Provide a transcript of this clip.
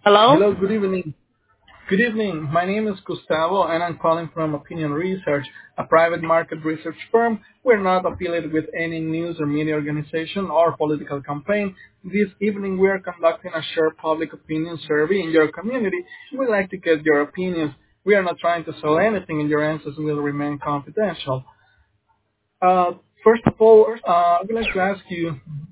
Hello? Hello, good evening. Good evening. My name is Gustavo, and I'm calling from Opinion Research, a private market research firm. We're not affiliated with any news or media organization or political campaign. This evening, we are conducting a share public opinion survey in your community. We'd like to get your opinions. We are not trying to sell anything, and your answers will remain confidential. Uh, First of all, I would like to ask you,